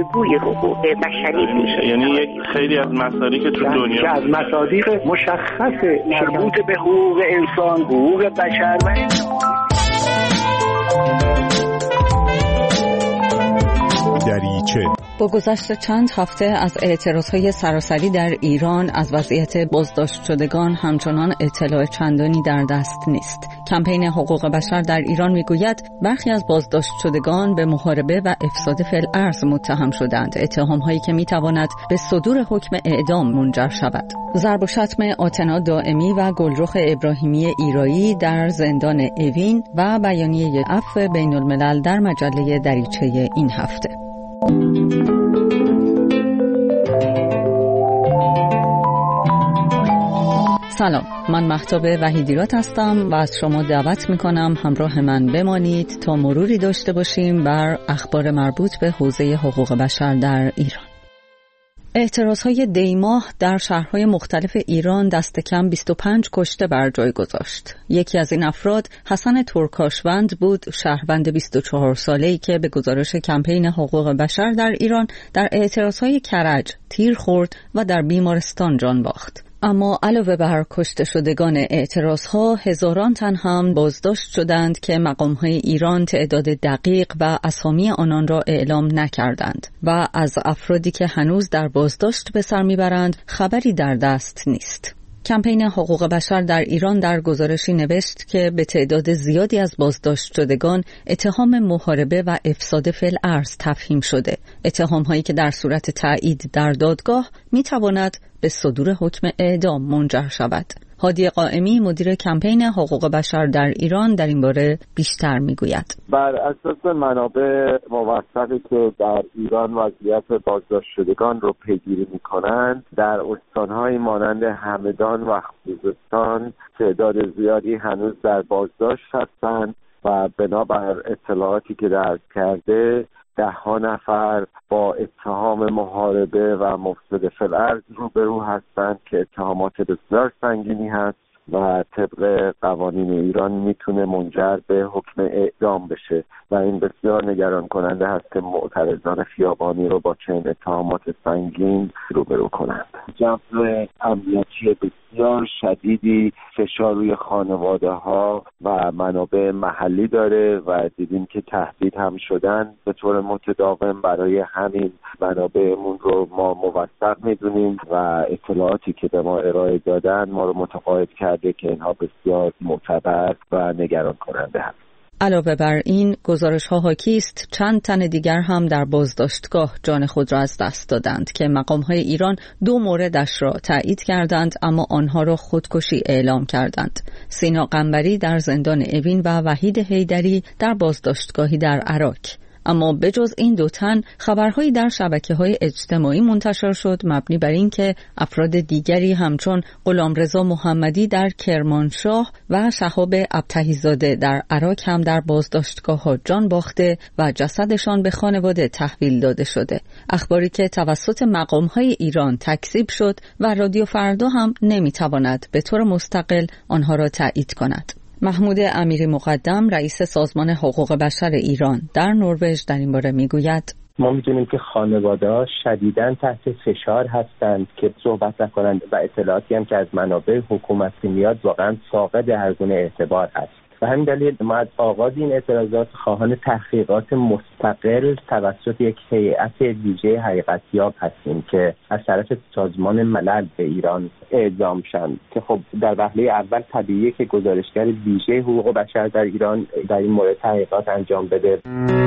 الگوی حقوق بشری میشه. یعنی یک خیلی از مصادیق تو دنیا از مصادیق مشخص مربوط به حقوق انسان، حقوق بشر دریچه. با گذشت چند هفته از اعتراضهای سراسری در ایران از وضعیت بازداشت شدگان همچنان اطلاع چندانی در دست نیست. کمپین حقوق بشر در ایران میگوید برخی از بازداشت شدگان به محاربه و افساد فی‌الارض متهم شدند، اتهام‌هایی که میتواند به صدور حکم اعدام منجر شود. ضرب و شتم آتنا دائمی و گلرخ ابراهیمی ایرایی در زندان اوین و بیانیه عفو بین الملل در مجله دریچه این هفته. سلام، من مهتاب وحیدیرات هستم و از شما دعوت میکنم همراه من بمانید تا مروری داشته باشیم بر اخبار مربوط به حوزه حقوق بشر در ایران. اعتراضهای دیماه در شهرهای مختلف ایران دست کم 25 کشته بر جای گذاشت. یکی از این افراد حسن ترکاشوند بود، شهروند 24 ساله‌ای که به گزارش کمپین حقوق بشر در ایران در اعتراضهای کرج تیر خورد و در بیمارستان جان باخت. اما علاوه بر کشته شدگان اعتراضها، هزاران تن هم بازداشت شدند که مقام‌های ایران تعداد دقیق و اسامی آنان را اعلام نکردند و از افرادی که هنوز در بازداشت به سر میبرند خبری در دست نیست. کمپین حقوق بشر در ایران در گزارشی نوشت که به تعداد زیادی از بازداشت شدگان اتهام محاربه و افساد فی‌الارض تفهیم شده، اتهام‌هایی که در صورت تایید در دادگاه می‌تواند به صدور حکم اعدام منجر شود. هادی قائمی مدیر کمپین حقوق بشر در ایران در این باره بیشتر میگوید. بر اساس منابع موثقی که در ایران وضعیت بازداشت شدگان رو پیگیری میکنند، در استان‌های مانند همدان و خوزستان تعداد زیادی هنوز در بازداشت هستند و بنابر اطلاعاتی که دریافت کرده 10 نفر با اتهام محاربه و مفسد فی‌الارض روبرو هستند که اتهامات بسیار سنگینی هست و طبق قوانین ایران میتونه منجر به حکم اعدام بشه و این بسیار نگران کننده هست که معترضان خیابانی رو با چنین اتهامات سنگین روبرو کنند. جو امنیتی بسیار شدیدی فشار روی خانواده ها و منابع محلی داره و دیدیم که تهدید هم شدن به طور متداوم. برای همین منابعمون رو ما موثق میدونیم و اطلاعاتی که به ما ارائه دادن ما رو متقاعد کرده که اینها بسیار معتبر و نگران کننده هست. علاوه بر این، گزارش‌ها حاکی است چند تن دیگر هم در بازداشتگاه جان خود را از دست دادند که مقام‌های ایران 2 موردش را تایید کردند اما آنها را خودکشی اعلام کردند. سینا قنبری در زندان اوین و وحید حیدری در بازداشتگاهی در عراق. اما بجز این 2 تن، خبرهایی در شبکه‌های اجتماعی منتشر شد مبنی بر این که افراد دیگری همچون غلامرضا محمدی در کرمانشاه و شهاب ابطحی‌زاده در عراق هم در بازداشتگاه‌ها جان باخته و جسدشان به خانواده تحویل داده شده. اخباری که توسط مقام‌های ایران تکذیب شد و رادیو فردا هم نمی‌تواند به طور مستقل آنها را تایید کند. محمود امیری مقدم رئیس سازمان حقوق بشر ایران در نروژ در این باره میگوید: ما می‌دونیم که خانواده‌ها شدیداً تحت فشار هستند که صحبت نکنند و اطلاعاتی هم که از منابع حکومتی میاد واقعاً فاقد هر گونه اعتبار هست. و همین دلیل ما از آغاز این اعتراضات خواهان تحقیقات مستقل توسط یک هیئت ویژه حقیقتیاب هستیم که از طرف سازمان ملل به ایران اعزام شدند که خب در وهله اول طبیعیه که گزارشگر ویژه حقوق بشر در ایران در این مورد تحقیقات انجام بده.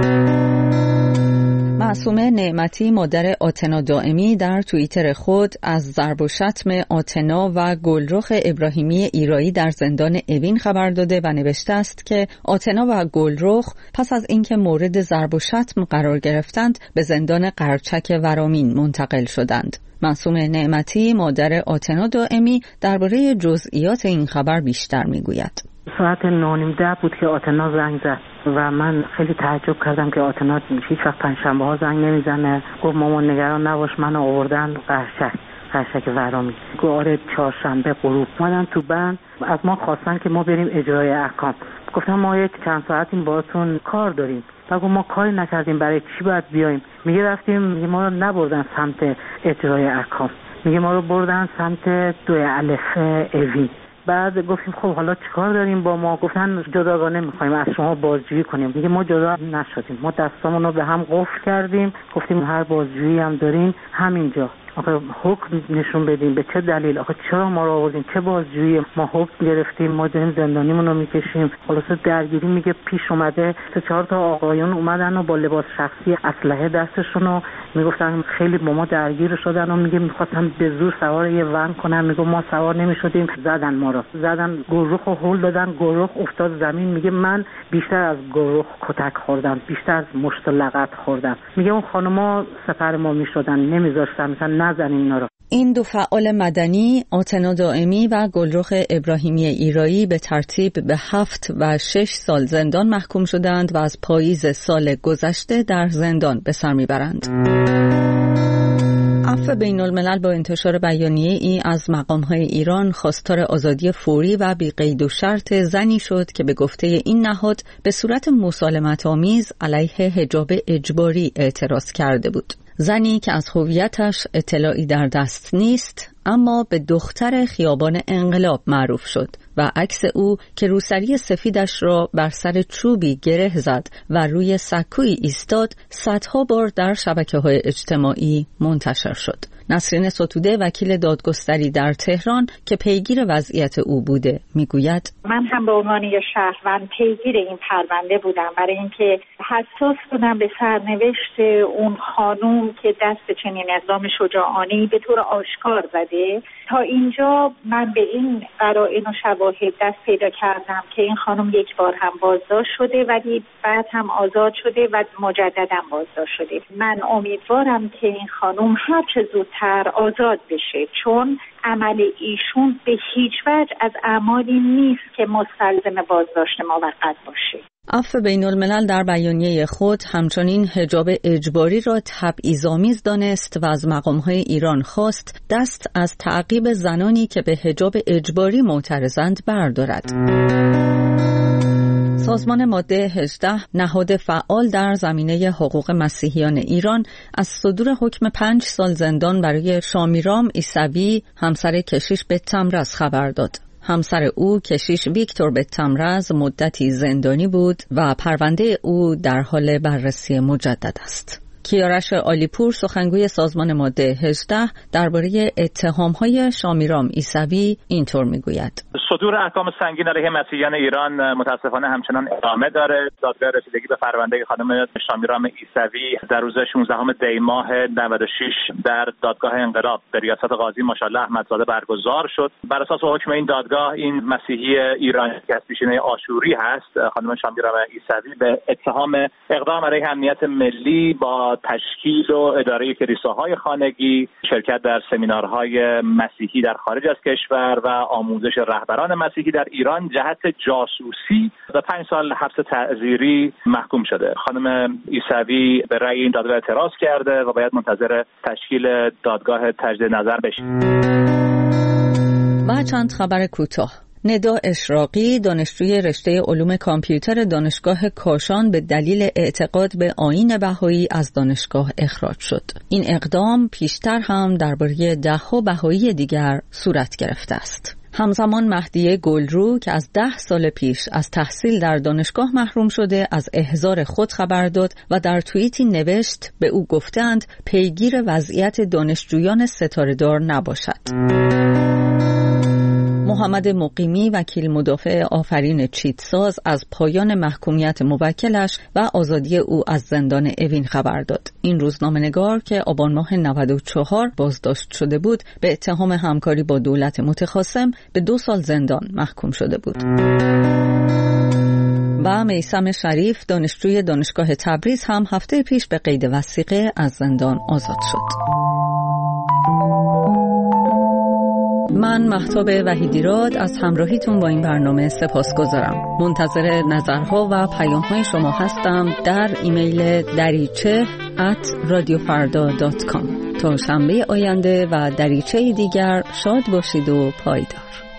معصومه نعمتی مادر آتنا دائمی در توییتر خود از ضرب و شتم آتنا و گلرخ ابراهیمی ایرایی در زندان اوین خبر داده و نوشته است که آتنا و گلرخ پس از اینکه مورد ضرب و شتم قرار گرفتند به زندان قرچک ورامین منتقل شدند. معصومه نعمتی مادر آتنا دائمی درباره جزئیات این خبر بیشتر میگوید. ساعت 9:30 بود که آتنا زنگ زد و من خیلی تعجب کردم که آتنا هیچ وقت پنجشنبه ها زنگ نمیزنه. گفت مامان نگران نباش، منو آوردن قرچک ورامین. گفت آره چهارشنبه غروب اومدن تو بند، از ما خواستن که ما بریم اجرای احکام. گفتم ما یک چند ساعتی باهاتون کار داریم. و ما کاری نکردیم برای چی باید بیایم. میگه رفتیم، میگه ما رو نبردن سمت اجرای احکام، میگه ما رو بردن سمت 2 الف اوی. بعد گفتیم خب حالا چیکار داریم با ما؟ گفتن جداگانه میخوایم از شما بازجویی کنیم. دیگه ما جدا نشدیم، ما دستامون رو به هم قفل کردیم، گفتیم هر بازجویی هم دارین همینجا آخه حکم نشون بدیم. به چه دلیل؟ آخه چرا ما رو آوردین؟ چه بازجویی؟ ما حکم گرفتیم، ما داریم زندانیمون رو میکشیم. خلاصه درگیری میگه پیش اومده. 3-4 تا آقایون اومدن و با لباس شخصی اسلحه دستشون رو میگفتن خیلی با ما درگیر شدن و میگه میخواستن به زور سوار یه ون کنن. میگه ما سوار نمیشدیم، زدن ما رو، زدن گروخ رو هول دادن، گروخ افتاد زمین. میگه من بیشتر از گروخ کتک خوردم، بیشتر از مشت و لغت خوردم. میگه اون خانوما سپر ما میشدن، نمیذاشتن مثلا نزنین اینا رو. این 2 فعال مدنی، آتنا دائمی و گلرخ ابراهیمی ایرایی، به ترتیب به 7 و 6 سال زندان محکوم شدند و از پاییز سال گذشته در زندان به سر میبرند. عفو بین الملل با انتشار بیانیه ای از مقام‌های ایران خواستار آزادی فوری و بی قید و شرط زنی شد که به گفته این نهاد به صورت مسالمت‌آمیز علیه حجاب اجباری اعتراض کرده بود. زنی که از هویتش اطلاعی در دست نیست، اما به دختر خیابان انقلاب معروف شد و عکس او که روسری سفیدش را بر سر چوبی گره زد و روی سکویی ایستاد صدها بار در شبکه‌های اجتماعی منتشر شد. نسرین ستوده، وکیل دادگستری در تهران که پیگیر وضعیت او بوده، میگوید من هم به عنوان یک شهروند پیگیر این پرونده بودم برای اینکه حساس بودم به سرنوشت اون خانوم که دست به چنین اقدام شجاعانه‌ای به طور آشکار زده. تا اینجا من به این قرائن و شواهد دست پیدا کردم که این خانوم یک بار هم بازداشت شده ولی بعد هم آزاد شده و مجددا بازداشت شده. من امیدوارم که این خانوم هر چه زودتر آزاد بشه، چون عمل ایشون به هیچ وجه از اعمالی نیست که مستلزم بازداشت موقت باشه. عفو بین الملل در بیانیه خود همچنین حجاب اجباری را تبعیض‌آمیز دانست و از مقام‌های ایران خواست دست از تعقیب زنانی که به حجاب اجباری معترضند بردارد. سازمان ماده 18 نهاد فعال در زمینه حقوق مسیحیان ایران از صدور حکم 5 سال زندان برای شامیرام عیسوی، همسر کشیش بت‌تمرز خبر داد. همسر او کشیش ویکتور بت‌تمرز مدتی زندانی بود و پرونده او در حال بررسی مجدد است. کیارش آلیپور، سخنگوی سازمان ماده 18 درباره اتهام‌های شامیرام عیسوی اینطور میگوید: صدور احکام سنگین علیه مسیحیان ایران متاسفانه همچنان ادامه داره. دادگاه رسیدگی به پرونده خانم شامیرام عیسوی در روز 16 دی ماه 96 در دادگاه انقلاب به ریاست قاضی ماشاءالله احمدزاده برگزار شد. بر اساس حکم این دادگاه این مسیحی ایرانی که از پیشینه آشوری هست، خانم شامیرام عیسوی، به اتهام اقدام علیه امنیت ملی با تشکیل و اداره کلیساهای خانگی، شرکت در سمینارهای مسیحی در خارج از کشور و آموزش رهبران مسیحی در ایران جهت جاسوسی به 5 سال حبس تعزیری محکوم شده. خانم عیسوی به رأی این دادگاه اعتراض کرده و باید منتظر تشکیل دادگاه تجدید نظر بشه. و چند خبر کوتاه. ندا اشراقی، دانشجوی رشته علوم کامپیوتر دانشگاه کاشان، به دلیل اعتقاد به آیین بهایی از دانشگاه اخراج شد. این اقدام پیشتر هم درباره 10 بهایی دیگر صورت گرفته است. همزمان مهدیه گلرو که از 10 سال پیش از تحصیل در دانشگاه محروم شده، از احضار خود خبر داد و در توییتی نوشت به او گفتند پیگیر وضعیت دانشجویان ستاره‌دار نباشد. محمد مقیمی، وکیل مدافع آفرین چیتساز، از پایان محکومیت موکلش و آزادی او از زندان اوین خبر داد. این روزنامه‌نگار که آبان ماه 94 بازداشت شده بود، به اتهام همکاری با دولت متخاصم به 2 سال زندان محکوم شده بود. و میثم شریف، دانشجوی دانشگاه تبریز، هم هفته پیش به قید وثیقه از زندان آزاد شد. من مهتاب وحیدیراد از همراهیتون با این برنامه سپاسگزارم. منتظر نظرها و پیام‌های شما هستم در ایمیل dariche@radiofarda.com. تا شنبه آینده و دریچه دیگر شاد باشید و پایدار.